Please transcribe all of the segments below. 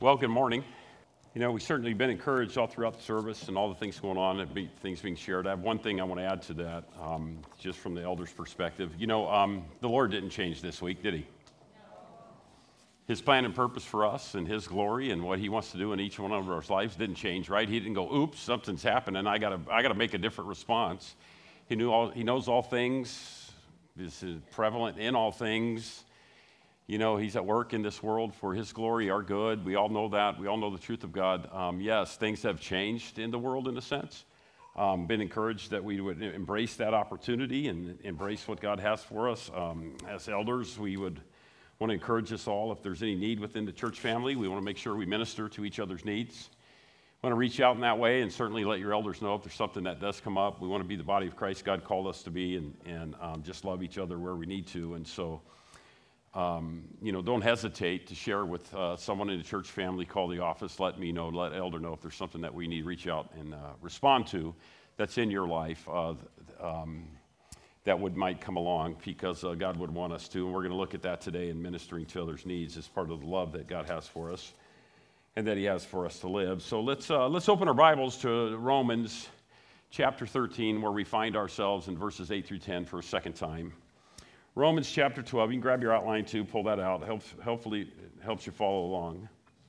Well, good morning. We've certainly been encouraged all throughout the service and all the things going on and things being shared. I have one thing I want to add to that, just from the elders' perspective. The Lord didn't change this week, did he? His plan and purpose for us and his glory and what he wants to do in each one of our lives didn't change, right? He didn't go, oops, something's happened and I gotta make a different response. He knows all things. This is prevalent in all things. He's at work in this world for his glory, our good. We all know that. We all know the truth of God. Yes, things have changed in the world in a sense. Been encouraged that we would embrace that opportunity and embrace what God has for us. As elders, we would want to encourage us all. If there's any need within the church family, we want to make sure we minister to each other's needs. We want to reach out in that way and certainly let your elders know if there's something that does come up. We want to be the body of Christ God called us to be and just love each other where we need to. And so, don't hesitate to share with someone in the church family. Call the office, let me know, let elder know if there's something that we need to reach out and respond to that's in your life that might come along because God would want us to. And we're going to look at that today in ministering to others' needs as part of the love that God has for us and that he has for us to live. So let's open our Bibles to Romans chapter 13, where we find ourselves in verses 8 through 10 for a second time. Romans chapter 12, you can grab your outline too, pull that out. Hopefully it helps you follow along.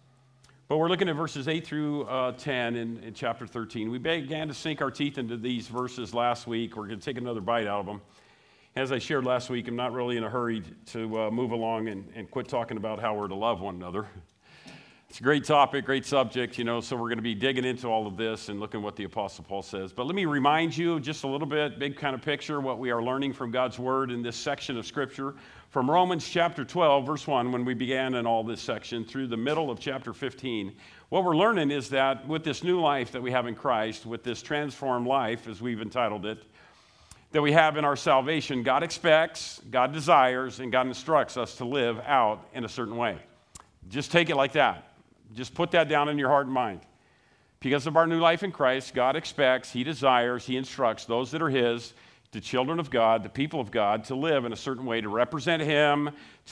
But we're looking at verses 8 through 10 in chapter 13. We began to sink our teeth into these verses last week. We're going to take another bite out of them. As I shared last week, I'm not really in a hurry to move along and quit talking about how we're to love one another. It's a great topic, great subject, so we're going to be digging into all of this and looking at what the Apostle Paul says. But let me remind you just a little bit, big kind of picture, what we are learning from God's Word in this section of Scripture. From Romans chapter 12, verse 1, when we began in all this section, through the middle of chapter 15, what we're learning is that with this new life that we have in Christ, with this transformed life, as we've entitled it, that we have in our salvation, God expects, God desires, and God instructs us to live out in a certain way. Just take it like that. Just put that down in your heart and mind. Because of our new life in Christ, God expects, he desires, he instructs those that are his, the children of God, the people of God, to live in a certain way, to represent him,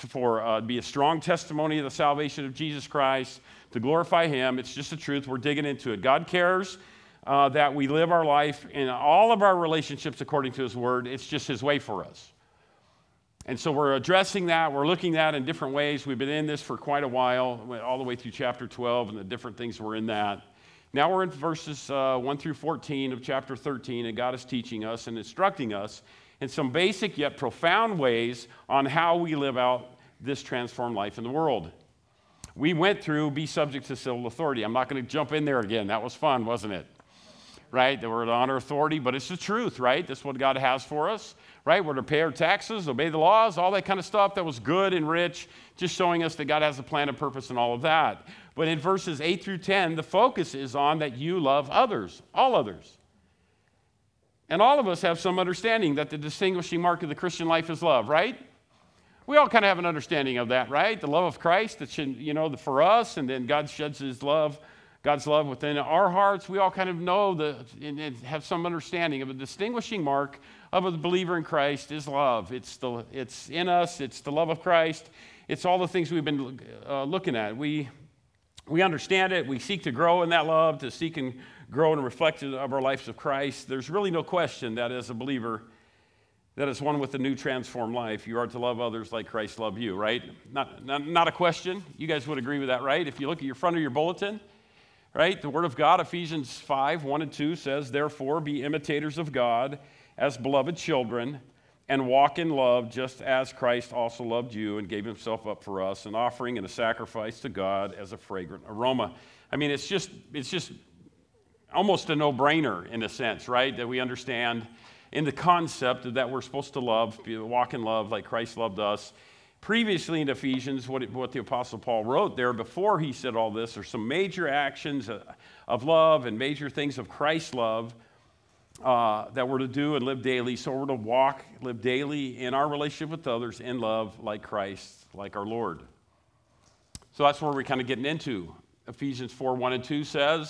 to be a strong testimony of the salvation of Jesus Christ, to glorify him. It's just the truth. We're digging into it. God cares that we live our life in all of our relationships according to his word. It's just his way for us. And so we're addressing that. We're looking at it in different ways. We've been in this for quite a while, all the way through chapter 12 and the different things we're in that. Now we're in verses 1 through 14 of chapter 13, and God is teaching us and instructing us in some basic yet profound ways on how we live out this transformed life in the world. We went through be subject to civil authority. I'm not going to jump in there again. That was fun, wasn't it? Right? That we're to honor authority, but it's the truth, right? That's what God has for us, right? We're to pay our taxes, obey the laws, all that kind of stuff that was good and rich, just showing us that God has a plan and purpose and all of that. But in verses 8 through 10, the focus is on that you love others, all others. And all of us have some understanding that the distinguishing mark of the Christian life is love, right? We all kind of have an understanding of that, right? The love of Christ that should, for us, and then God sheds his love, God's love within our hearts. We all kind of know and have some understanding of a distinguishing mark of a believer in Christ is love. It's in us. It's the love of Christ. It's all the things we've been looking at. We understand it. We seek to grow in that love, to seek and grow in reflection of our lives of Christ. There's really no question that as a believer, that is one with a new transformed life, you are to love others like Christ loved you, right? Not a question. You guys would agree with that, right? If you look at your front of your bulletin, right? The Word of God, Ephesians 5, 1 and 2 says, therefore be imitators of God as beloved children and walk in love just as Christ also loved you and gave himself up for us, an offering and a sacrifice to God as a fragrant aroma. I mean, it's just almost a no-brainer in a sense, right? That we understand in the concept that we're supposed to love, walk in love like Christ loved us. Previously in Ephesians, what the Apostle Paul wrote there before he said all this are some major actions of love and major things of Christ's love that we're to do and live daily. So we're to live daily in our relationship with others in love like Christ, like our Lord. So that's where we're kind of getting into. Ephesians 4, 1 and 2 says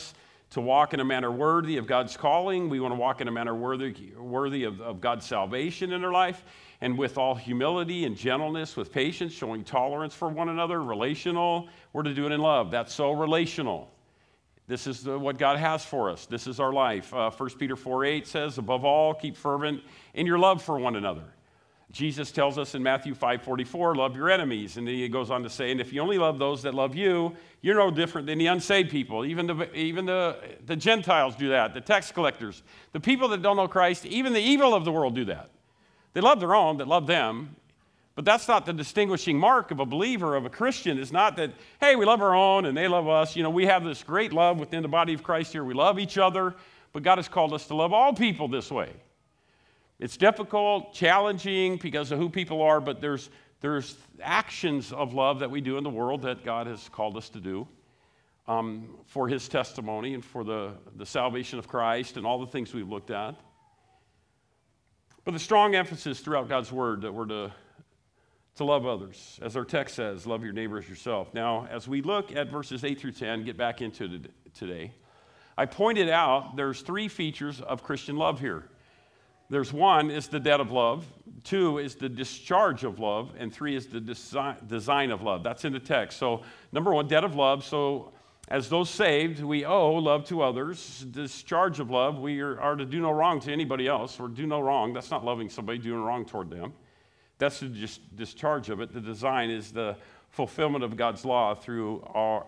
to walk in a manner worthy of God's calling. We want to walk in a manner worthy of God's salvation in our life, and with all humility and gentleness, with patience, showing tolerance for one another, relational. We're to do it in love. That's so relational. This is what God has for us. This is our life. 1 Peter 4:8 says, above all, keep fervent in your love for one another. Jesus tells us in Matthew 5:44, love your enemies. And then he goes on to say, and if you only love those that love you, you're no different than the unsaved people. Even the Gentiles do that, the tax collectors. The people that don't know Christ, even the evil of the world do that. They love their own that love them. But that's not the distinguishing mark of a believer, of a Christian. It's not that, hey, we love our own and they love us. You know, we have this great love within the body of Christ here. We love each other. But God has called us to love all people this way. It's difficult, challenging because of who people are, but there's actions of love that we do in the world that God has called us to do for his testimony and for the salvation of Christ and all the things we've looked at. But the strong emphasis throughout God's word that we're to love others. As our text says, love your neighbor as yourself. Now, as we look at verses 8 through 10, get back into it today, I pointed out there's 3 features of Christian love here. There's 1 is the debt of love, 2 is the discharge of love, and 3 is the design of love. That's in the text. So, number 1, debt of love. So, as those saved, we owe love to others. Discharge of love, we are to do no wrong to anybody else, or do no wrong. That's not loving somebody, doing wrong toward them. That's the discharge of it. The design is the fulfillment of God's law through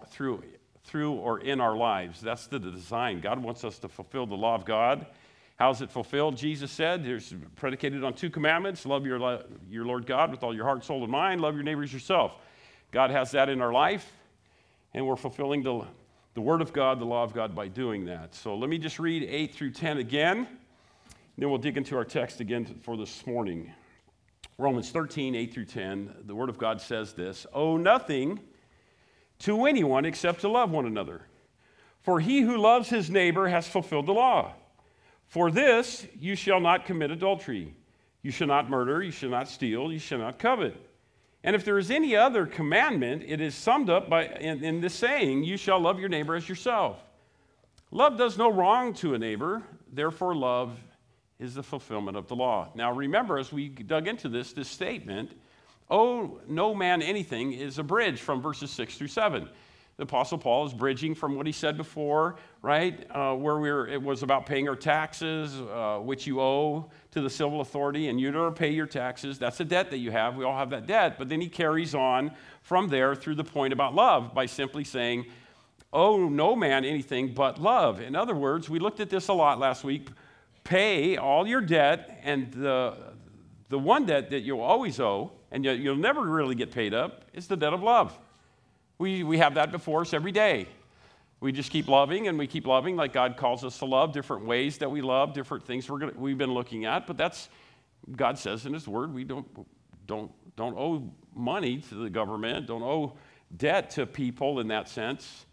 or in our lives. That's the design. God wants us to fulfill the law of God. How's it fulfilled? Jesus said, it's predicated on 2 commandments. Love your Lord God with all your heart, soul, and mind. Love your neighbors yourself. God has that in our life, and we're fulfilling the word of God, the law of God, by doing that. So let me just read 8 through 10 again, then we'll dig into our text again for this morning. Romans 13, 8 through 10, the word of God says this, owe nothing to anyone except to love one another. For he who loves his neighbor has fulfilled the law. For this, you shall not commit adultery. You shall not murder. You shall not steal. You shall not covet. And if there is any other commandment, it is summed up in this saying, you shall love your neighbor as yourself. Love does no wrong to a neighbor. Therefore, love is the fulfillment of the law. Now, remember, as we dug into this statement, owe no man anything is a bridge from verses 6 through 7. The Apostle Paul is bridging from what he said before, right, where it was about paying our taxes, which you owe to the civil authority, and you don't pay your taxes. That's a debt that you have. We all have that debt. But then he carries on from there through the point about love by simply saying, owe no man anything but love. In other words, we looked at this a lot last week. Pay all your debt, and the one debt that you'll always owe, and you'll never really get paid up, is the debt of love. We have that before us every day. We just keep loving, and we keep loving like God calls us to love, different ways that we love, different things we've been looking at. But that's, God says in his word, we don't owe money to the government, don't owe debt to people in that sense.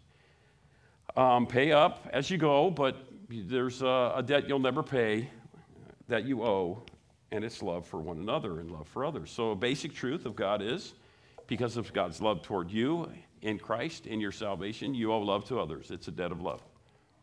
Pay up as you go, but there's a debt you'll never pay that you owe, and it's love for one another and love for others. So a basic truth of God is, because of God's love toward you in Christ, in your salvation, you owe love to others. It's a debt of love.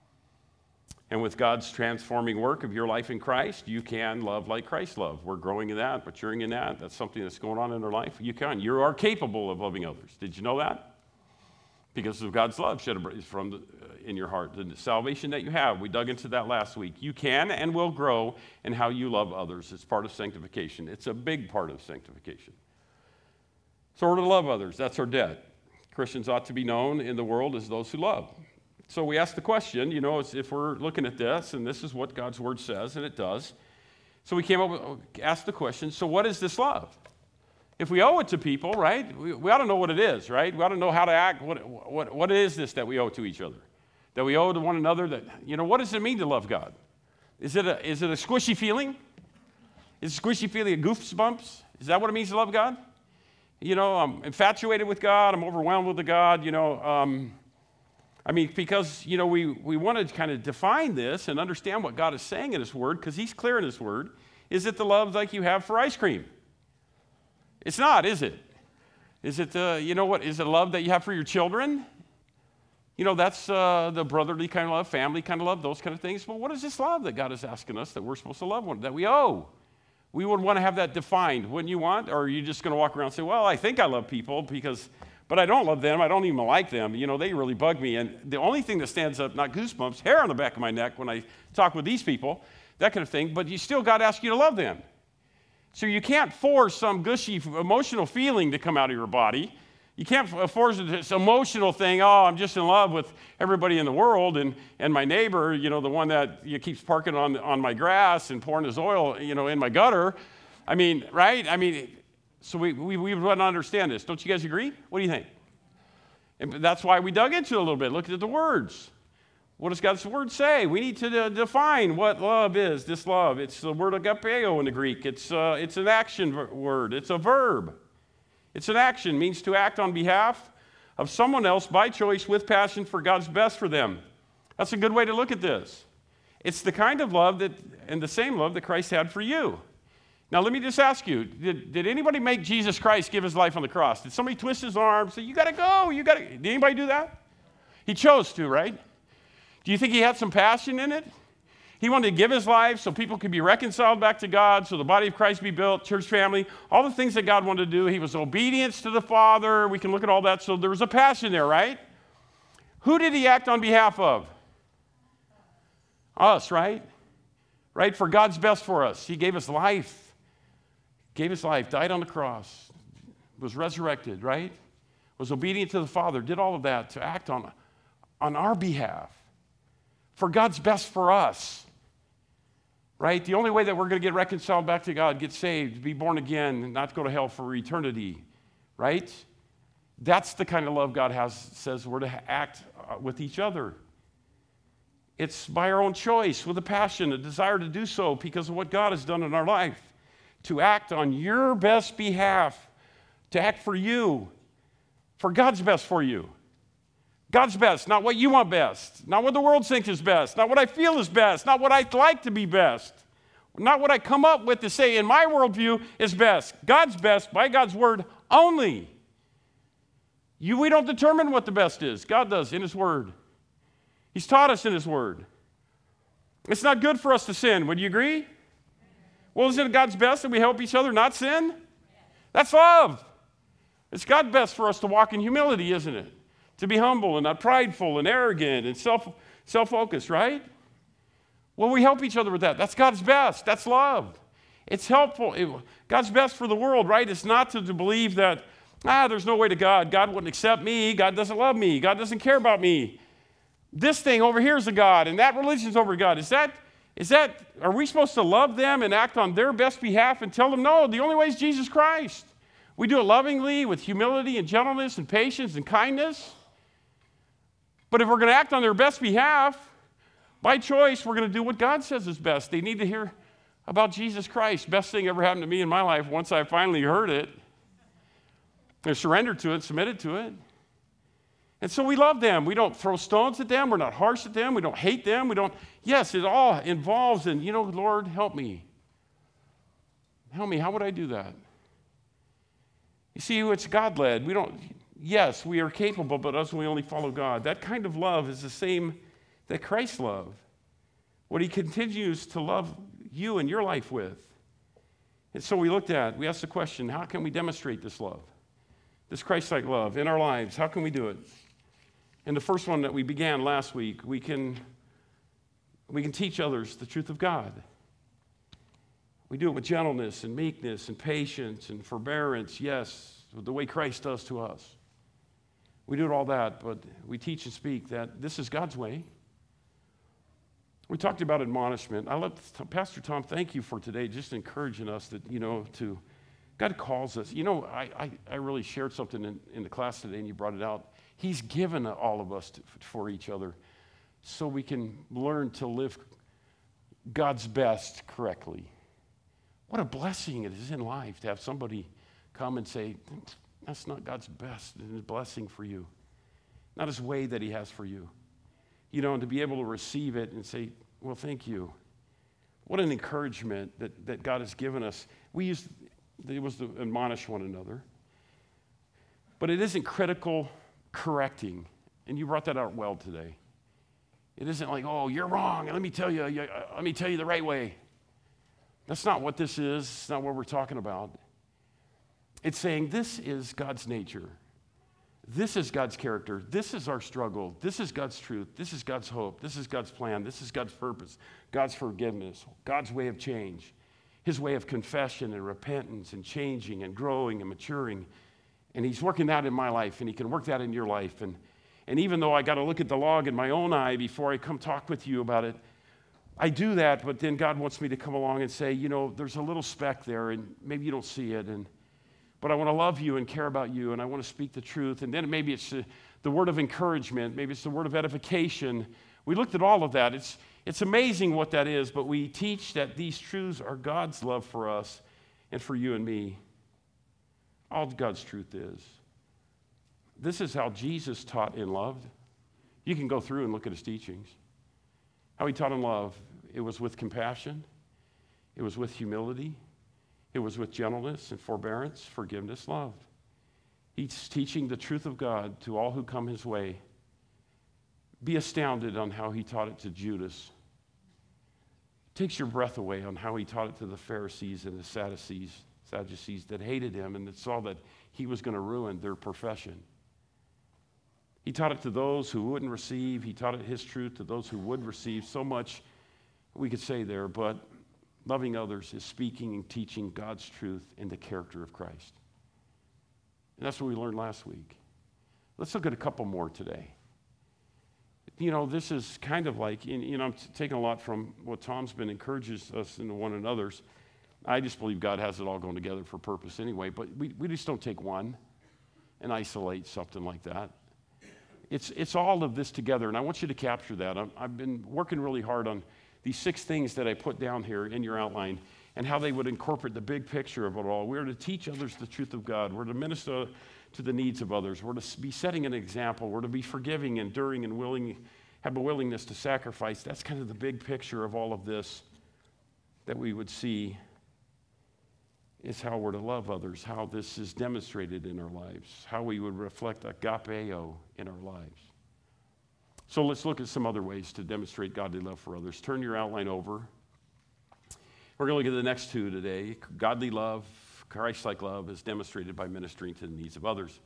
And with God's transforming work of your life in Christ, you can love like Christ loved. We're growing in that, maturing in that. That's something that's going on in our life. You can. You are capable of loving others. Did you know that? Because of God's love shed from in your heart. The salvation that you have, we dug into that last week. You can and will grow in how you love others. It's part of sanctification. It's a big part of sanctification. So we're to love others. That's our debt. Christians ought to be known in the world as those who love. So we ask the question, if we're looking at this, and this is what God's word says, and it does. So we asked the question, so what is this love? If we owe it to people, right, we ought to know what it is, right? We ought to know how to act. What is this that we owe to each other? That we owe to one another? That, what does it mean to love God? Is it a squishy feeling? Is a squishy feeling a goosebumps? Is that what it means to love God? I'm infatuated with God. I'm overwhelmed with the God. Because, we want to kind of define this and understand what God is saying in his word, because he's clear in his word. Is it the love like you have for ice cream? It's not, is it? Is it, is it love that you have for your children? You know, that's the brotherly kind of love, family kind of love, those kind of things. But what is this love that God is asking us that we're supposed to love one, that we owe? We would want to have that defined, wouldn't you want? Or are you just going to walk around and say, well, I think I love people, but I don't love them. I don't even like them. You know, they really bug me. And the only thing that stands up, not goosebumps, hair on the back of my neck when I talk with these people, that kind of thing. But you still God asks you to love them. So you can't force some gushy emotional feeling to come out of your body. You can't force this emotional thing, oh, I'm just in love with everybody in the world and my neighbor, you know, the one that keeps parking on my grass and pouring his oil, you know, in my gutter. I mean, right? I mean, so we want to understand this. Don't you guys agree? What do you think? And that's why we dug into it a little bit. Look at the words. What does God's word say? We need to define what love is, this love. It's the word agapeo in the Greek. It's an action word. It's a verb. It's an action, means to act on behalf of someone else by choice with passion for God's best for them. That's a good way to look at this. It's the kind of love and the same love that Christ had for you. Now, let me just ask you, did anybody make Jesus Christ give his life on the cross? Did somebody twist his arm, say, you got to go, did anybody do that? He chose to, right? Do you think he had some passion in it? He wanted to give his life so people could be reconciled back to God, so the body of Christ be built, church family, all the things that God wanted to do. He was obedience to the Father. We can look at all that. So there was a passion there, right? Who did he act on behalf of? Us, right? Right? For God's best for us. He gave his life. Died on the cross, was resurrected, right? Was obedient to the Father, did all of that to act on our behalf. For God's best for us. Right? The only way that we're going to get reconciled back to God, get saved, be born again, and not go to hell for eternity, right? That's the kind of love God says we're to act with each other. It's by our own choice, with a passion, a desire to do so because of what God has done in our life, to act on your best behalf, to act for you, for God's best for you. God's best, not what you want best, not what the world thinks is best, not what I feel is best, not what I'd like to be best, not what I come up with to say in my worldview is best. God's best by God's word only. We don't determine what the best is. God does in his word. He's taught us in his word. It's not good for us to sin. Would you agree? Well, isn't it God's best that we help each other not sin? That's love. It's God's best for us to walk in humility, isn't it? To be humble and not prideful and arrogant and self-focused, right? Well, we help each other with that. That's God's best. That's love. It's helpful. God's best for the world, right? It's not to believe that, there's no way to God. God wouldn't accept me. God doesn't love me. God doesn't care about me. This thing over here is a God, and that religion's over God. Are we supposed to love them and act on their best behalf and tell them, no, the only way is Jesus Christ? We do it lovingly with humility and gentleness and patience and kindness. But if we're going to act on their best behalf, by choice, we're going to do what God says is best. They need to hear about Jesus Christ. Best thing ever happened to me in my life once I finally heard it. I surrendered to it, submitted to it. And so we love them. We don't throw stones at them. We're not harsh at them. We don't hate them. Yes, it all involves in, Lord, help me. Help me. How would I do that? You see, it's God-led. Yes, we are capable, but us, we only follow God. That kind of love is the same that Christ loved. What he continues to love you and your life with. And so we asked the question, how can we demonstrate this love? This Christ-like love in our lives, how can we do it? And the first one that we began last week, we can teach others the truth of God. We do it with gentleness and meekness and patience and forbearance, yes, the way Christ does to us. We do all that, but we teach and speak that this is God's way. We talked about admonishment. Pastor Tom, thank you for today, just encouraging us that, God calls us. I really shared something in the class today, and you brought it out. He's given all of us for each other so we can learn to live God's best correctly. What a blessing it is in life to have somebody come and say, that's not God's best and his blessing for you. Not his way that he has for you. And to be able to receive it and say, well, thank you. What an encouragement that God has given us. It was to admonish one another. But it isn't critical correcting. And you brought that out well today. It isn't like, oh, you're wrong. Let me tell you the right way. That's not what this is. It's not what we're talking about. It's saying this is God's nature. This is God's character. This is our struggle. This is God's truth. This is God's hope. This is God's plan. This is God's purpose, God's forgiveness, God's way of change, his way of confession and repentance and changing and growing and maturing. And he's working that in my life, and he can work that in your life. And even though I got to look at the log in my own eye before I come talk with you about it, I do that, but then God wants me to come along and say, there's a little speck there, and maybe you don't see it, but I want to love you and care about you, and I want to speak the truth. And then maybe it's the word of encouragement. Maybe it's the word of edification. We looked at all of that. It's amazing what that is, but we teach that these truths are God's love for us and for you and me. All God's truth is. This is how Jesus taught in love. You can go through and look at his teachings. How he taught in love. It was with compassion. It was with humility. It was with gentleness and forbearance, forgiveness, love. He's teaching the truth of God to all who come his way. Be astounded on how he taught it to Judas. It takes your breath away on how he taught it to the Pharisees and the Sadducees that hated him and that saw that he was going to ruin their profession. He taught it to those who wouldn't receive. He taught it his truth to those who would receive. So much we could say there, but loving others is speaking and teaching God's truth in the character of Christ. And that's what we learned last week. Let's look at a couple more today. This is kind of like, I'm taking a lot from what Tom's been encourages us in one another's. I just believe God has it all going together for purpose anyway, but we just don't take one and isolate something like that. It's all of this together, and I want you to capture that. I've been working really hard on these 6 things that I put down here in your outline and how they would incorporate the big picture of it all. We're to teach others the truth of God. We're to minister to the needs of others. We're to be setting an example. We're to be forgiving, enduring, and have a willingness to sacrifice. That's kind of the big picture of all of this that we would see is how we're to love others, how this is demonstrated in our lives, how we would reflect agapeo in our lives. So let's look at some other ways to demonstrate godly love for others. Turn your outline over. We're going to look at the next 2 today. Godly love, Christ-like love is demonstrated by ministering to the needs of others.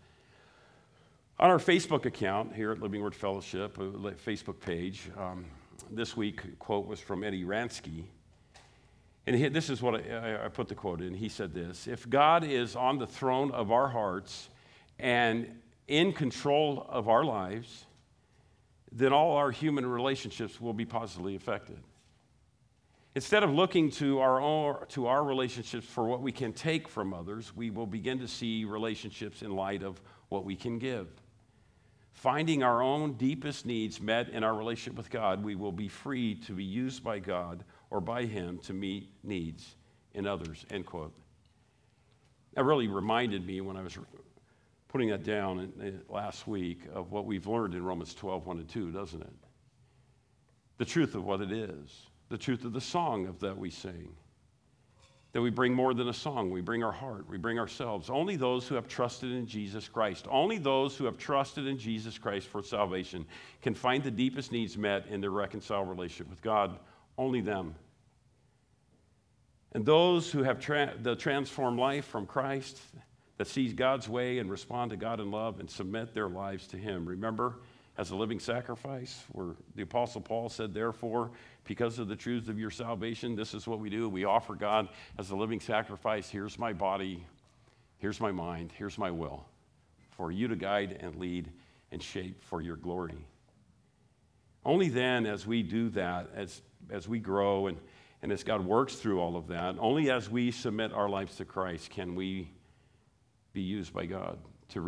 On our Facebook account here at Living Word Fellowship, a Facebook page, this week a quote was from Eddie Ransky. And this is what I put the quote in. He said this: if God is on the throne of our hearts and in control of our lives, then all our human relationships will be positively affected. Instead of looking to our relationships for what we can take from others, we will begin to see relationships in light of what we can give. Finding our own deepest needs met in our relationship with God, we will be free to be used by God or by him to meet needs in others, end quote. That really reminded me when I was putting that down last week of what we've learned in Romans 12, 1 and 2, doesn't it? The truth of what it is, the truth of the song of that we sing, that we bring more than a song. We bring our heart. We bring ourselves. Only those who have trusted in Jesus Christ, only those who have trusted in Jesus Christ for salvation can find the deepest needs met in their reconciled relationship with God. Only them. And those who have the transformed life from Christ, that sees God's way and respond to God in love and submit their lives to him. Remember, as a living sacrifice, where the Apostle Paul said, therefore, because of the truths of your salvation, this is what we do. We offer God as a living sacrifice. Here's my body, here's my mind, here's my will, for you to guide and lead and shape for your glory. Only then, as we do that, as we grow and as God works through all of that, only as we submit our lives to Christ can we be used by God to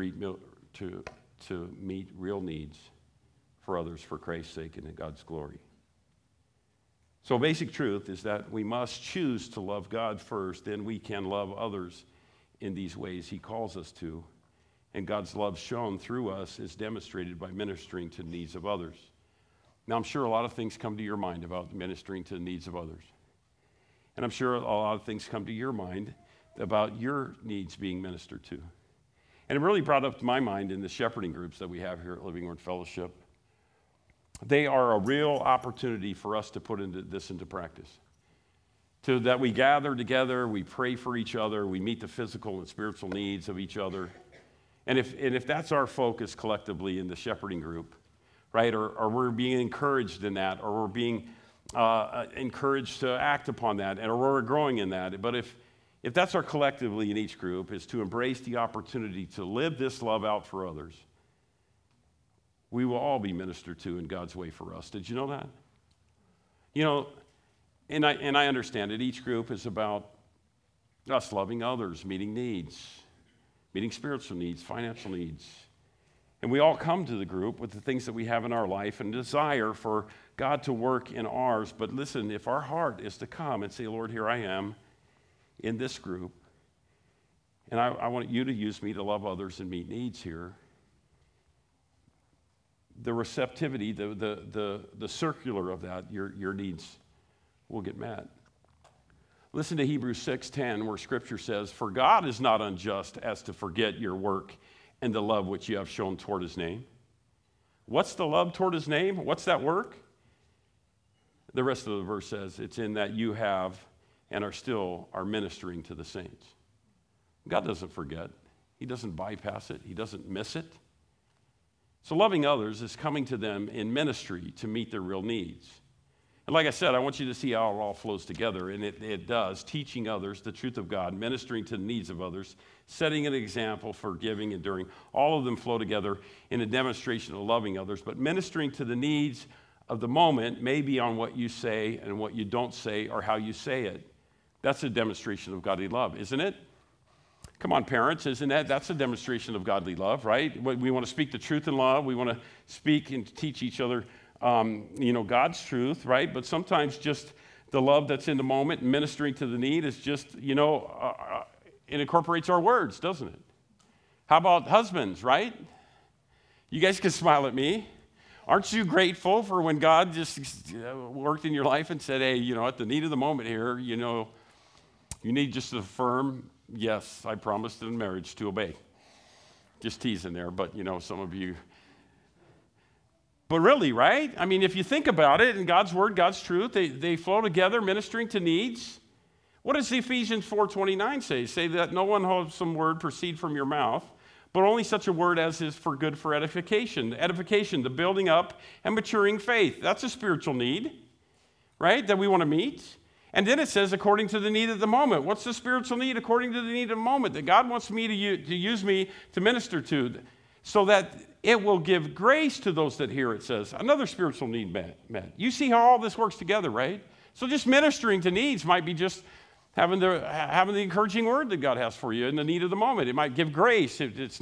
meet real needs for others for Christ's sake and in God's glory. So basic truth is that we must choose to love God first, then we can love others in these ways he calls us to. And God's love shown through us is demonstrated by ministering to the needs of others. Now, I'm sure a lot of things come to your mind about ministering to the needs of others. And I'm sure a lot of things come to your mind about your needs being ministered to. And it really brought up to my mind in the shepherding groups that we have here at Living Word Fellowship. They are a real opportunity for us to put this into practice. That we gather together, we pray for each other, we meet the physical and spiritual needs of each other. And if that's our focus collectively in the shepherding group, right, or we're being encouraged in that, or we're being encouraged to act upon that, or we're growing in that. But if that's our collectively in each group, is to embrace the opportunity to live this love out for others, we will all be ministered to in God's way for us. Did you know that? You know, and I understand it. Each group is about us loving others, meeting needs, meeting spiritual needs, financial needs. And we all come to the group with the things that we have in our life and desire for God to work in ours. But listen, if our heart is to come and say, Lord, here I am in this group, and I want you to use me to love others and meet needs here, the receptivity, the circular of that, your needs will get met. Listen to Hebrews 6:10, where Scripture says, "For God is not unjust as to forget your work and the love which you have shown toward his name." What's the love toward his name? What's that work? The rest of the verse says, it's in that you have and are ministering to the saints. God doesn't forget. He doesn't bypass it. He doesn't miss it. So loving others is coming to them in ministry to meet their real needs. And like I said, I want you to see how it all flows together, and it does. Teaching others the truth of God, ministering to the needs of others, setting an example for giving, enduring. All of them flow together in a demonstration of loving others, but ministering to the needs of the moment may be on what you say and what you don't say or how you say it. That's a demonstration of godly love, isn't it? Come on, parents, isn't that's a demonstration of godly love, right? We want to speak the truth in love. We want to speak and teach each other God's truth, right? But sometimes just the love that's in the moment, ministering to the need, is just, it incorporates our words, doesn't it? How about husbands, right? You guys can smile at me. Aren't you grateful for when God just worked in your life and said, hey, at the need of the moment here, you need just to affirm, yes, I promised in marriage to obey. Just teasing there, but, some of you. But really, right? I mean, if you think about it, in God's word, God's truth, they flow together, ministering to needs. What does Ephesians 4:29 say? Say that no one wholesome word proceed from your mouth, but only such a word as is for good for edification. Edification, the building up and maturing faith. That's a spiritual need, right, that we want to meet. And then it says, according to the need of the moment. What's the spiritual need according to the need of the moment? That God wants me to use me to minister to, so that it will give grace to those that hear, it says. Another spiritual need met. You see how all this works together, right? So just ministering to needs might be just having the encouraging word that God has for you in the need of the moment. It might give grace.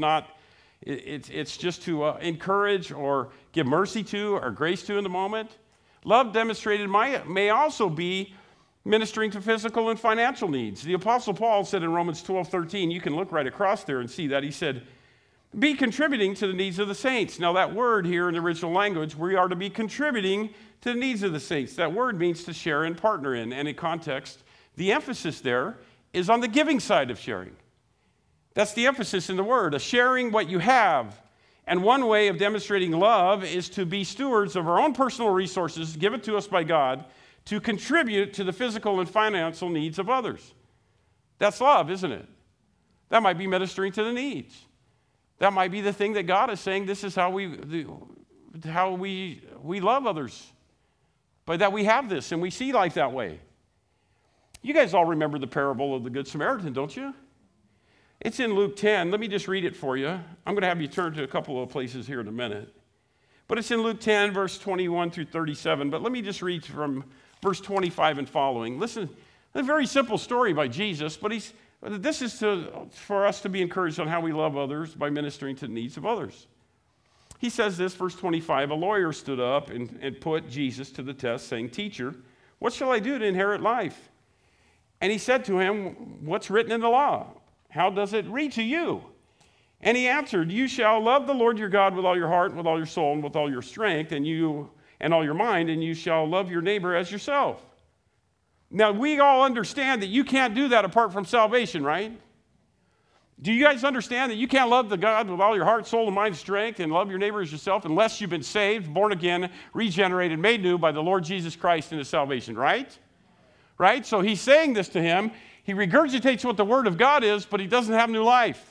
It's just to encourage or give mercy to or grace to in the moment. Love demonstrated may also be ministering to physical and financial needs. The Apostle Paul said in Romans 12:13, you can look right across there and see that. He said, be contributing to the needs of the saints. Now that word here in the original language, we are to be contributing to the needs of the saints. That word means to share and partner in. And in context, the emphasis there is on the giving side of sharing. That's the emphasis in the word, sharing what you have. And one way of demonstrating love is to be stewards of our own personal resources given to us by God to contribute to the physical and financial needs of others. That's love, isn't it? That might be ministering to the needs. That might be the thing that God is saying, this is how we love others. But that we have this and we see life that way. You guys all remember the parable of the Good Samaritan, don't you? It's in Luke 10. Let me just read it for you. I'm going to have you turn to a couple of places here in a minute. But it's in Luke 10, verse 21 through 37. But let me just read from verse 25 and following. Listen, a very simple story by Jesus, but this is for us to be encouraged on how we love others by ministering to the needs of others. He says this, verse 25, a lawyer stood up and put Jesus to the test, saying, Teacher, what shall I do to inherit life? And he said to him, what's written in the law? How does it read to you? And he answered, you shall love the Lord your God with all your heart, and with all your soul, and with all your strength, and all your mind, and you shall love your neighbor as yourself. Now, we all understand that you can't do that apart from salvation, right? Do you guys understand that you can't love the God with all your heart, soul, and mind, strength, and love your neighbor as yourself unless you've been saved, born again, regenerated, made new by the Lord Jesus Christ in His salvation, right? Right? So he's saying this to him. He regurgitates what the Word of God is, but he doesn't have new life.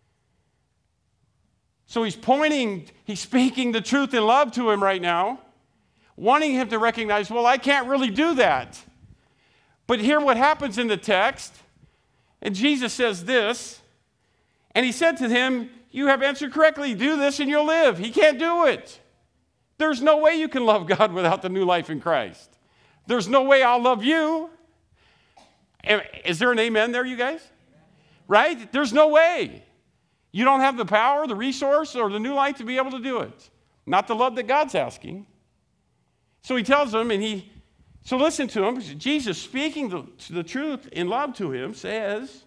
So he's speaking the truth in love to him right now, wanting him to recognize, well, I can't really do that. But hear what happens in the text. And Jesus says this, and he said to him, you have answered correctly. Do this and you'll live. He can't do it. There's no way you can love God without the new life in Christ. There's no way I'll love you. Is there an amen there, you guys? Right? There's no way. You don't have the power, the resource, or the new life to be able to do it. Not the love that God's asking. So he tells him, so listen to him. Jesus, speaking the truth in love to him, says,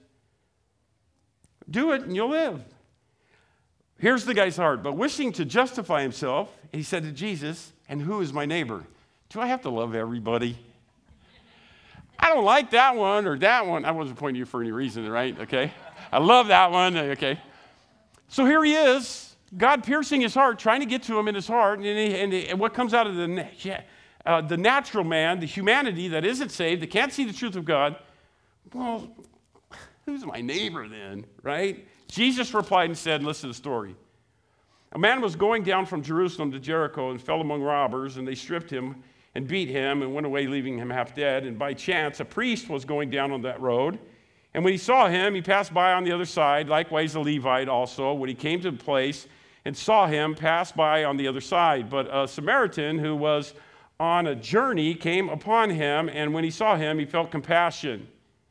do it and you'll live. Here's the guy's heart. But wishing to justify himself, he said to Jesus, and who is my neighbor? Do I have to love everybody? I don't like that one or that one. I wasn't pointing to you for any reason, right? Okay. I love that one. Okay. So here he is, God piercing his heart, trying to get to him in his heart. And what comes out of the natural man, the humanity that isn't saved, that can't see the truth of God, well, who's my neighbor then, right? Jesus replied and said, listen to the story. A man was going down from Jerusalem to Jericho and fell among robbers, and they stripped him and beat him and went away, leaving him half dead. And by chance, a priest was going down on that road. And when he saw him, he passed by on the other side, likewise a Levite also. When he came to the place and saw him, passed by on the other side. But a Samaritan who was on a journey came upon him, and when he saw him, he felt compassion.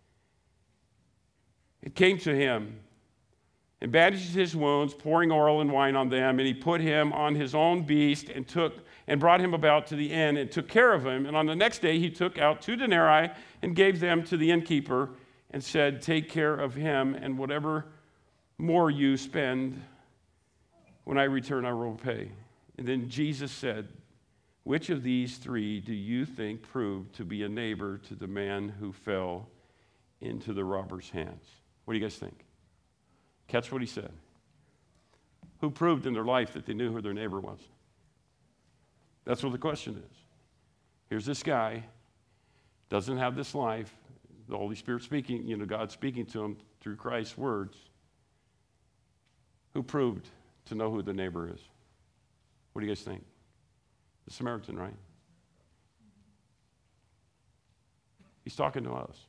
It came to him and bandaged his wounds, pouring oil and wine on them, and he put him on his own beast and brought him about to the inn and took care of him. And on the next day he took out 2 denarii and gave them to the innkeeper and said, take care of him, and whatever more you spend, when I return, I will pay. And then Jesus said, which of these 3 do you think proved to be a neighbor to the man who fell into the robber's hands? What do you guys think? Catch what he said. Who proved in their life that they knew who their neighbor was? That's what the question is. Here's this guy, doesn't have this life, the Holy Spirit speaking, God speaking to him through Christ's words. Who proved to know who the neighbor is? What do you guys think? The Samaritan, right? He's talking to us.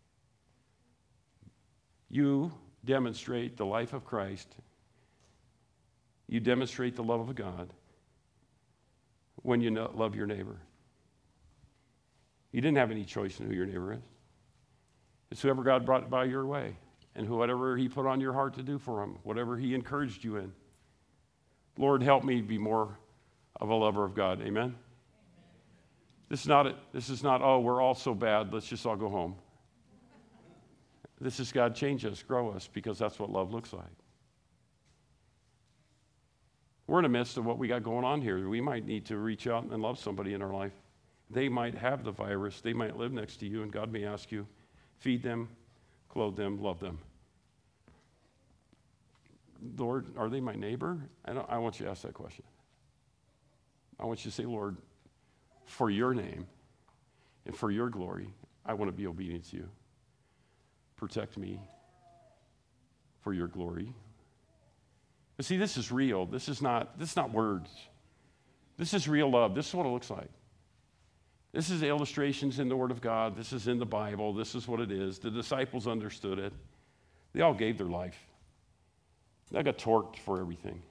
You demonstrate the life of Christ. You demonstrate the love of God when you love your neighbor. You didn't have any choice in who your neighbor is. It's whoever God brought by your way and whatever he put on your heart to do for him, whatever he encouraged you in. Lord, help me be more of a lover of God. Amen? This is not, oh, we're all so bad, let's just all go home. This is God, change us, grow us, because that's what love looks like. We're in the midst of what we got going on here. We might need to reach out and love somebody in our life. They might have the virus. They might live next to you, and God may ask you, feed them, clothe them, love them. Lord, are they my neighbor? I want you to ask that question. I want you to say, Lord, for your name and for your glory, I want to be obedient to you. Protect me for your glory. But see, this is real. This is not words. This is real love. This is what it looks like. This is illustrations in the Word of God. This is in the Bible. This is what it is. The disciples understood it. They all gave their life. They got torqued for everything.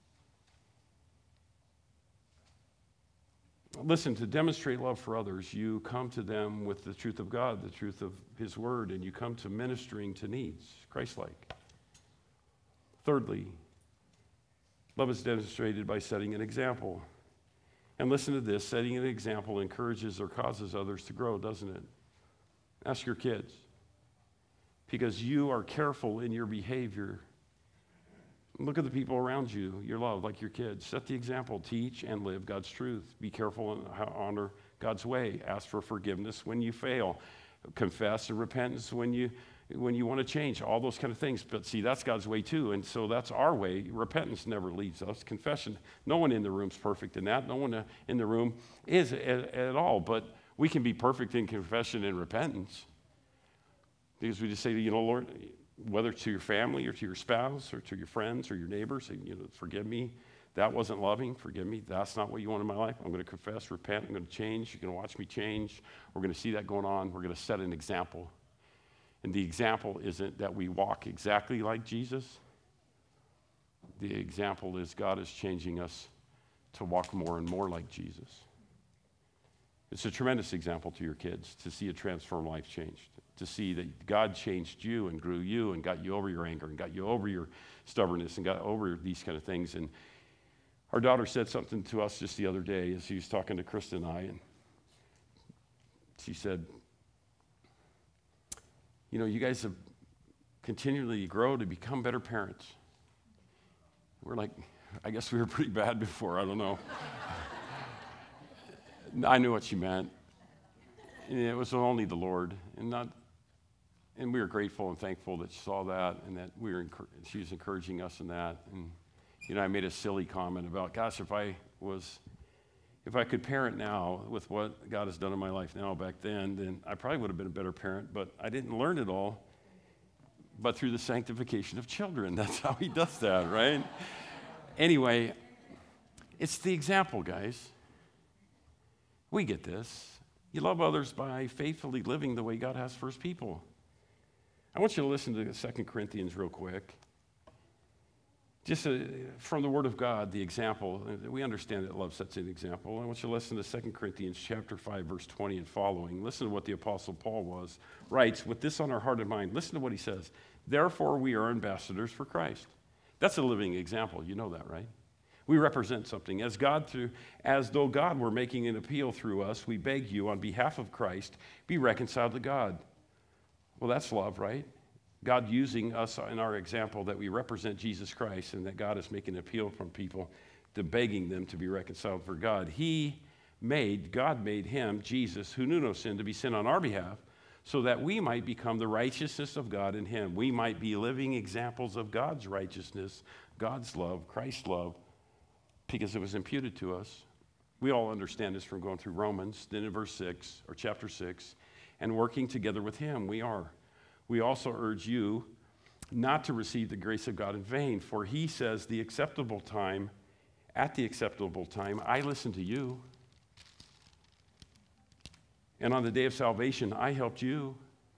Listen, to demonstrate love for others, you come to them with the truth of God, the truth of His Word, and you come to ministering to needs, Christ-like. Thirdly, love is demonstrated by setting an example. And listen to this, setting an example encourages or causes others to grow, doesn't it? Ask your kids. Because you are careful in your behavior. Look at the people around you, your love, like your kids. Set the example. Teach and live God's truth. Be careful and honor God's way. Ask for forgiveness when you fail. Confess and repentance when you when you want to change, all those kind of things. But see, that's God's way too, and so that's our way. Repentance never leaves us. Confession, no one in the room's perfect in that. No one in the room is at all, but we can be perfect in confession and repentance. Because we just say, Lord, whether to your family or to your spouse or to your friends or your neighbors, forgive me. That wasn't loving. Forgive me. That's not what you want in my life. I'm going to confess, repent. I'm going to change. You're going to watch me change. We're going to see that going on. We're going to set an example. And the example isn't that we walk exactly like Jesus. The example is God is changing us to walk more and more like Jesus. It's a tremendous example to your kids to see a transformed life changed, to see that God changed you and grew you and got you over your anger and got you over your stubbornness and got over these kind of things. And our daughter said something to us just the other day as she was talking to Krista and I, and she said, you guys have continually grow to become better parents. We're like, I guess we were pretty bad before, I don't know. I knew what she meant. And it was only the Lord, and we were grateful and thankful that she saw that, and that she was encouraging us in that. And I made a silly comment about, gosh, if I could parent now with what God has done in my life now back then I probably would have been a better parent, but I didn't learn it all, but through the sanctification of children. That's how he does that, right? Anyway, it's the example, guys. We get this. You love others by faithfully living the way God has for his people. I want you to listen to 2 Corinthians real quick. Just from the Word of God, the example. We understand that love sets an example. I want you to listen to 2 Corinthians chapter 5, verse 20 and following. Listen to what the Apostle Paul writes, with this on our heart and mind. Listen to what he says. Therefore, we are ambassadors for Christ. That's a living example. You know that, right? We represent something. As though God were making an appeal through us, we beg you on behalf of Christ, be reconciled to God. Well, that's love, right? God using us in our example that we represent Jesus Christ and that God is making an appeal from people to begging them to be reconciled for God. God made him, Jesus, who knew no sin, to be sin on our behalf so that we might become the righteousness of God in him. We might be living examples of God's righteousness, God's love, Christ's love, because it was imputed to us. We all understand this from going through Romans, then in verse 6, or chapter 6, and working together with him, we are. We also urge you not to receive the grace of God in vain, for he says, at the acceptable time, I listened to you. And on the day of salvation, I helped you.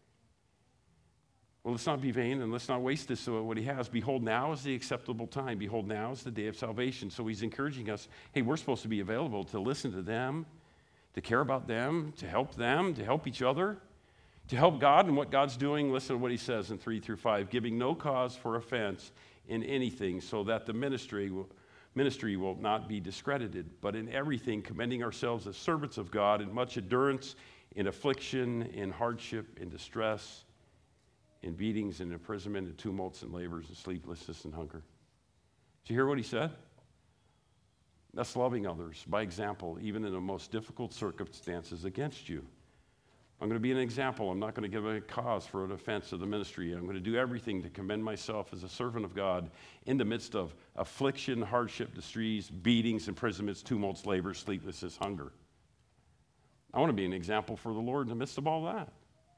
Well, let's not be vain and let's not waste this. So what he has, behold, now is the acceptable time. Behold, now is the day of salvation. So he's encouraging us, hey, we're supposed to be available to listen to them, to care about them, to help each other, to help God and what God's doing. Listen to what he says in 3 through 5, giving no cause for offense in anything, so that the ministry will not be discredited, but in everything commending ourselves as servants of God in much endurance, in affliction, in hardship, in distress, in beatings, in imprisonment, in tumults, and labors, and sleeplessness, and hunger. Did you hear what he said? That's loving others by example, even in the most difficult circumstances against you. I'm going to be an example. I'm not going to give a cause for an offense of the ministry. I'm going to do everything to commend myself as a servant of God in the midst of affliction, hardship, distress, beatings, imprisonments, tumults, labors, sleeplessness, hunger. I want to be an example for the Lord in the midst of all that.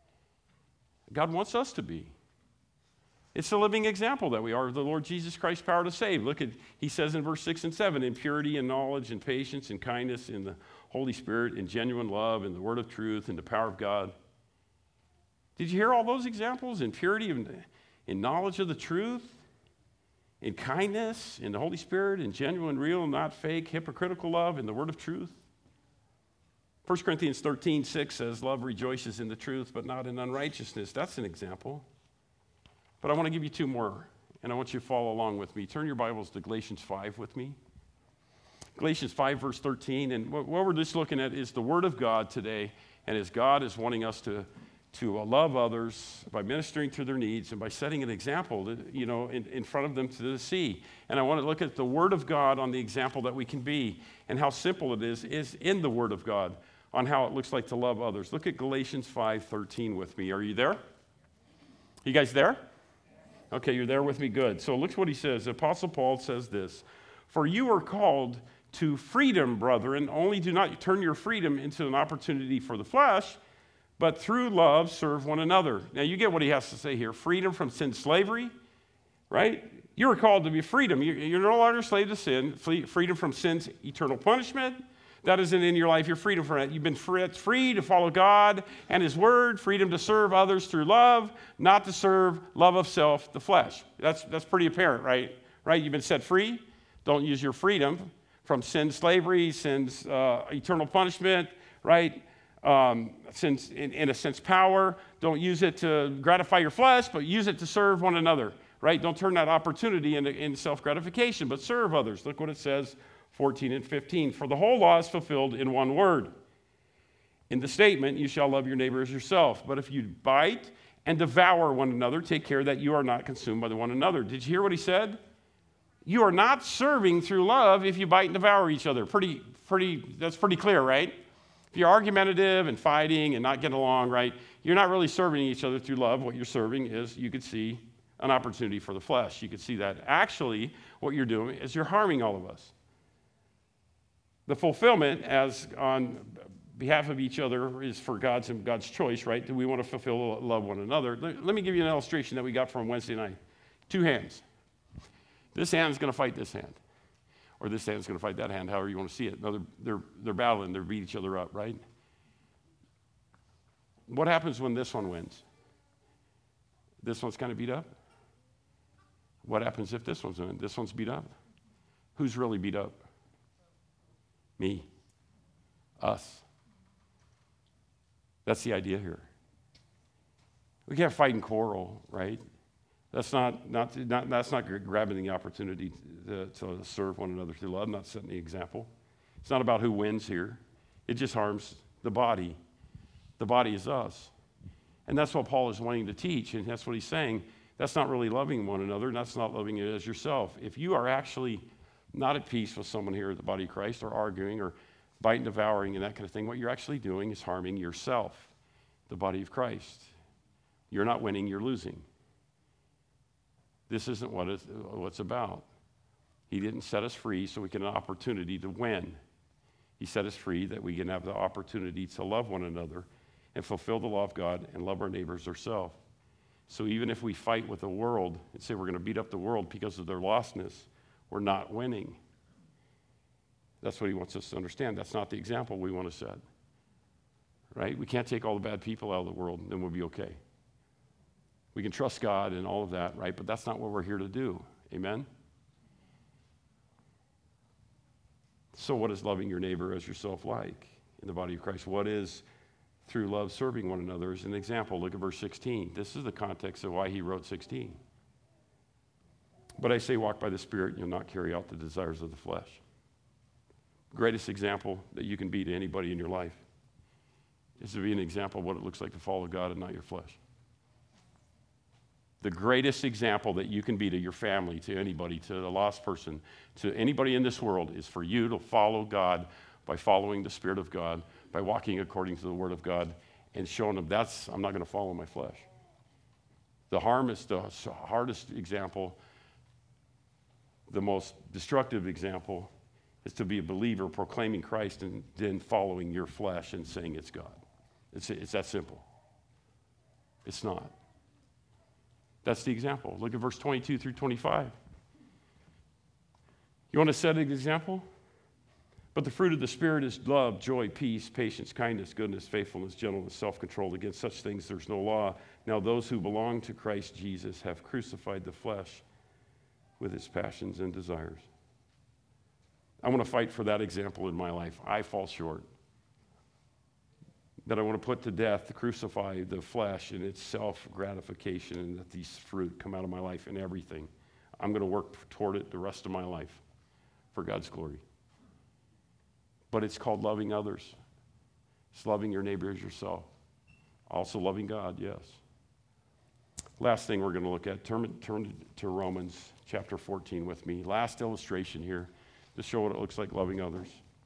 God wants us to be. It's a living example that we are of the Lord Jesus Christ's power to save. Look at, he says in verse 6 and 7, in purity and knowledge and patience and kindness, in the Holy Spirit, in genuine love, in the word of truth, in the power of God. Did you hear all those examples? In purity, in knowledge of the truth, in kindness, in the Holy Spirit, in genuine, real, not fake, hypocritical love, in the word of truth. 1 Corinthians 13:6 says, love rejoices in the truth, but not in unrighteousness. That's an example. But I want to give you two more, and I want you to follow along with me. Turn your Bibles to Galatians 5 with me. Galatians 5, verse 13, and what we're just looking at is the Word of God today, and as God is wanting us to love others by ministering to their needs and by setting an example, in front of them to see. And I want to look at the Word of God on the example that we can be, and how simple it is in the Word of God on how it looks like to love others. Look at Galatians 5:13 with me. Are you there? You guys there? Okay, you're there with me? Good. So look what he says. Apostle Paul says this, "For you are called to freedom, brethren, only do not turn your freedom into an opportunity for the flesh, but through love serve one another." Now you get what he has to say here. Freedom from sin, slavery, right? You are called to be freedom. You're no longer slave to sin, freedom from sin's eternal punishment. That isn't in your life. You're freedom from it. You've been free to follow God and his word, freedom to serve others through love, not to serve love of self, the flesh. That's pretty apparent, right? Right? You've been set free. Don't use your freedom from sin, slavery, sin's eternal punishment, right? Sin's, in a sense, power. Don't use it to gratify your flesh, but use it to serve one another, right? Don't turn that opportunity into self-gratification, but serve others. Look what it says, 14 and 15. "For the whole law is fulfilled in one word. In the statement, you shall love your neighbor as yourself. But if you bite and devour one another, take care that you are not consumed by the one another." Did you hear what he said? You are not serving through love if you bite and devour each other. That's pretty clear, right? If you're argumentative and fighting and not getting along, right, you're not really serving each other through love. What you're serving is, you could see, an opportunity for the flesh. You could see that actually what you're doing is you're harming all of us. The fulfillment, as on behalf of each other, is for God's and God's choice, right? Do we want to fulfill, love one another? Let me give you an illustration that we got from Wednesday night. 2 hands. This hand's going to fight this hand, or this hand's going to fight that hand, however you want to see it. No, they're battling, they're beating each other up, right? What happens when this one wins? This one's kind of beat up. What happens if this one's beat up? Who's really beat up? Me. Us. That's the idea here. We can't fight and quarrel, right? That's not grabbing the opportunity to serve one another through love, not setting the example. It's not about who wins here. It just harms the body. The body is us. And that's what Paul is wanting to teach, and that's what he's saying. That's not really loving one another, and that's not loving it as yourself. If you are actually not at peace with someone here at the body of Christ, or arguing, or biting, devouring, and that kind of thing, what you're actually doing is harming yourself, the body of Christ. You're not winning, you're losing. This isn't what it's about. He didn't set us free so we can have an opportunity to win. He set us free that we can have the opportunity to love one another and fulfill the law of God and love our neighbors ourselves. So even if we fight with the world and say we're going to beat up the world because of their lostness, we're not winning. That's what he wants us to understand. That's not the example we want to set. Right? We can't take all the bad people out of the world and then we'll be okay. We can trust God and all of that, right? But that's not what we're here to do. Amen? So what is loving your neighbor as yourself like in the body of Christ? What is through love serving one another as an example? Look at verse 16. This is the context of why he wrote 16. "But I say, walk by the Spirit, and you'll not carry out the desires of the flesh." Greatest example that you can be to anybody in your life is to be an example of what it looks like to follow God and not your flesh. The greatest example that you can be to your family, to anybody, to a lost person, to anybody in this world is for you to follow God by following the Spirit of God, by walking according to the Word of God, and showing them I'm not going to follow my flesh. The hardest example, the most destructive example, is to be a believer proclaiming Christ and then following your flesh and saying it's God. It's that simple. It's not. That's the example. Look at verse 22 through 25. You want to set an example? "But the fruit of the Spirit is love, joy, peace, patience, kindness, goodness, faithfulness, gentleness, self-control. Against such things there's no law. Now those who belong to Christ Jesus have crucified the flesh with its passions and desires." I want to fight for that example in my life. I fall short. That I want to put to death, to crucify the flesh and its self-gratification, and that these fruit come out of my life in everything. I'm going to work toward it the rest of my life for God's glory. But it's called loving others. It's loving your neighbor as yourself. Also loving God, yes. Last thing we're going to look at, turn to Romans chapter 14 with me. Last illustration here to show what it looks like loving others.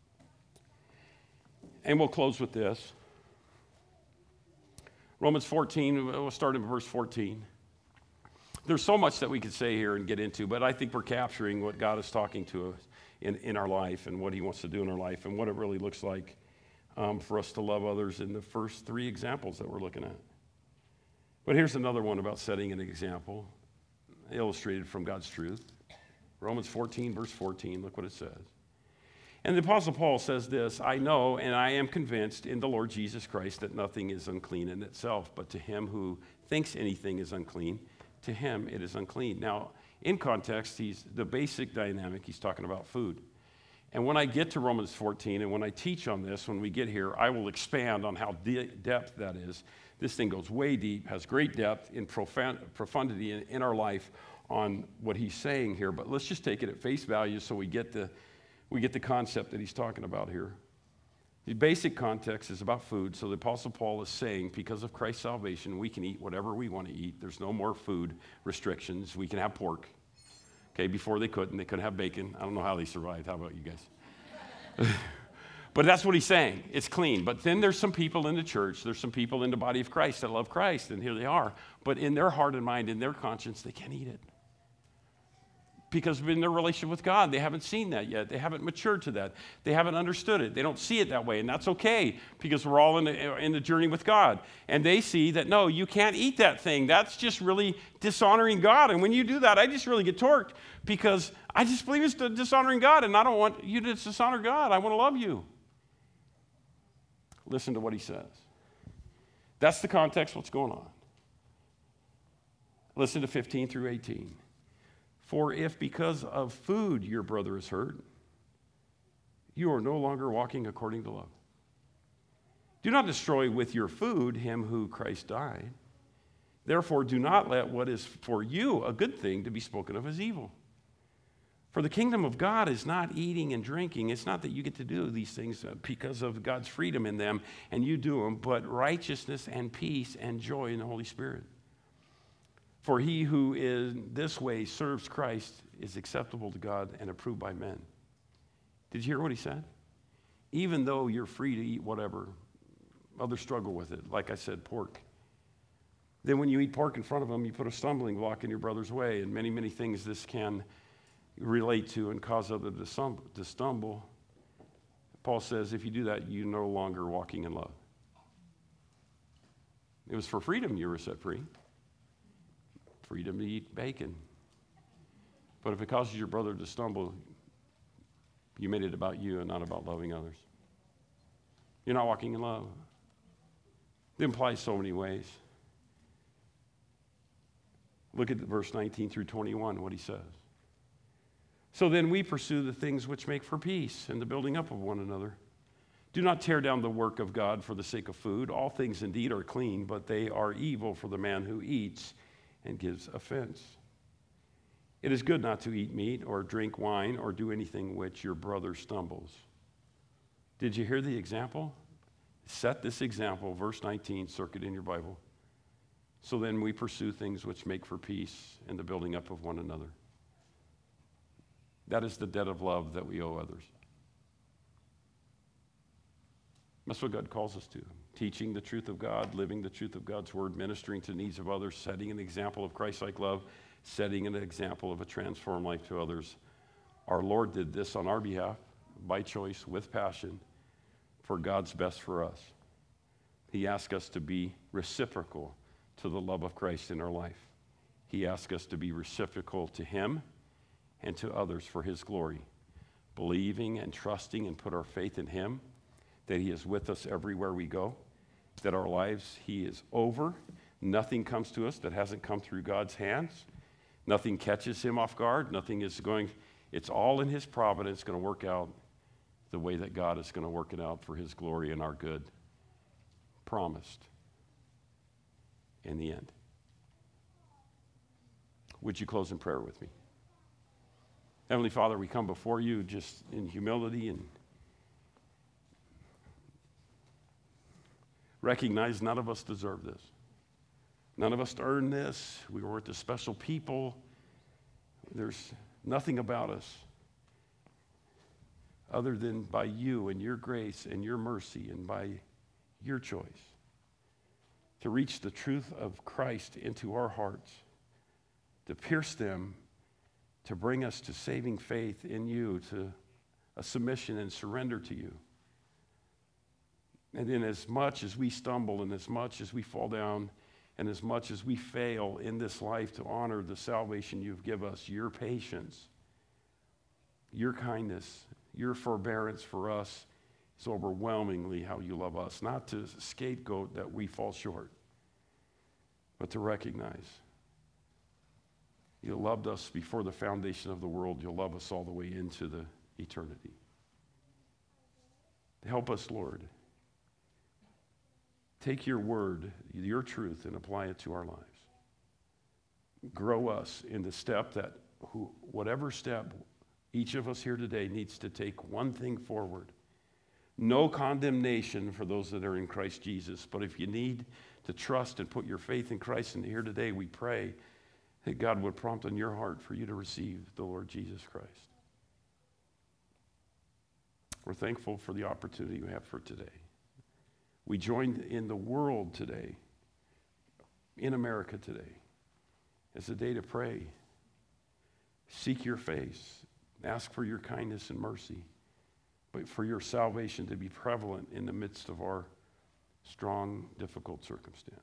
And we'll close with this. Romans 14, we'll start in verse 14. There's so much that we could say here and get into, but I think we're capturing what God is talking to us in our life and what he wants to do in our life and what it really looks like for us to love others in the first three examples that we're looking at. But here's another one about setting an example, illustrated from God's truth. Romans 14, verse 14, look what it says. And the Apostle Paul says this, I know and I am convinced in the Lord Jesus Christ that nothing is unclean in itself, but to him who thinks anything is unclean, to him it is unclean. Now, in context, the basic dynamic, he's talking about food. And when I get to Romans 14, and when I teach on this, when we get here, I will expand on how depth that is. This thing goes way deep, has great depth in profundity in our life on what he's saying here. But let's just take it at face value so we get the concept that he's talking about here. The basic context is about food. So the Apostle Paul is saying, because of Christ's salvation, we can eat whatever we want to eat. There's no more food restrictions. We can have pork. Okay, before they couldn't have bacon. I don't know how they survived. How about you guys? But that's what he's saying. It's clean. But then there's some people in the church, there's some people in the body of Christ that love Christ, and here they are. But in their heart and mind, in their conscience, they can't eat it. Because in their relationship with God, they haven't seen that yet. They haven't matured to that. They haven't understood it. They don't see it that way, and that's okay because we're all in the journey with God. And they see that, no, you can't eat that thing. That's just really dishonoring God. And when you do that, I just really get torqued because I just believe it's dishonoring God, and I don't want you to dishonor God. I want to love you. Listen to what he says. That's the context, what's going on. Listen to 15 through 18. For if because of food your brother is hurt, you are no longer walking according to love. Do not destroy with your food him who Christ died. Therefore, do not let what is for you a good thing to be spoken of as evil. For the kingdom of God is not eating and drinking. It's not that you get to do these things because of God's freedom in them and you do them, but righteousness and peace and joy in the Holy Spirit. For he who in this way serves Christ is acceptable to God and approved by men. Did you hear what he said? Even though you're free to eat whatever, others struggle with it. Like I said, pork. Then when you eat pork in front of them, you put a stumbling block in your brother's way, and many, many things this can relate to and cause others to stumble. Paul says, if you do that, you're no longer walking in love. It was for freedom you were set free. Freedom to eat bacon. But if it causes your brother to stumble, you made it about you and not about loving others. You're not walking in love. It implies so many ways. Look at verse 19 through 21, what he says. So then we pursue the things which make for peace and the building up of one another. Do not tear down the work of God for the sake of food. All things indeed are clean, but they are evil for the man who eats and gives offense. It is good not to eat meat or drink wine or do anything which your brother stumbles. Did you hear the example? Set this example, verse 19, circuit in your Bible. So then we pursue things which make for peace and the building up of one another. That is the debt of love that we owe others. That's what God calls us to. Teaching the truth of God, living the truth of God's word, ministering to the needs of others, setting an example of Christ-like love, setting an example of a transformed life to others. Our Lord did this on our behalf, by choice, with passion, for God's best for us. He asked us to be reciprocal to the love of Christ in our life. He asked us to be reciprocal to him and to others for his glory, believing and trusting and put our faith in him, that he is with us everywhere we go, that our lives he is over. Nothing comes to us that hasn't come through God's hands. Nothing catches him off guard. Nothing is going, it's all in his providence going to work out the way that God is going to work it out for his glory and our good. Promised in the end. Would you close in prayer with me? Heavenly Father, we come before you just in humility and recognize none of us deserve this. None of us earn this. We weren't the special people. There's nothing about us other than by you and your grace and your mercy and by your choice to reach the truth of Christ into our hearts to pierce them, to bring us to saving faith in you, to a submission and surrender to you. And in as much as we stumble, and as much as we fall down, and as much as we fail in this life to honor the salvation you've given us, your patience, your kindness, your forbearance for us is overwhelmingly how you love us. Not to scapegoat that we fall short, but to recognize you loved us before the foundation of the world. You'll love us all the way into the eternity. Help us, Lord. Take your word, your truth, and apply it to our lives. Grow us in the step that, whatever step each of us here today needs to take one thing forward. No condemnation for those that are in Christ Jesus. But if you need to trust and put your faith in Christ and here today, we pray that God would prompt on your heart for you to receive the Lord Jesus Christ. We're thankful for the opportunity we have for today. We joined in the world today, in America today, as a day to pray, seek your face, ask for your kindness and mercy, but for your salvation to be prevalent in the midst of our strong, difficult circumstance.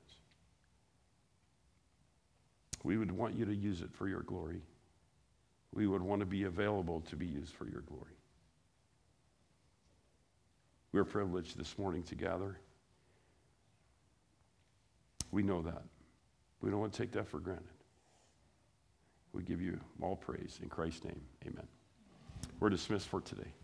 We would want you to use it for your glory. We would want to be available to be used for your glory. We're privileged this morning to gather. We know that. We don't want to take that for granted. We give you all praise. In Christ's name, amen. We're dismissed for today.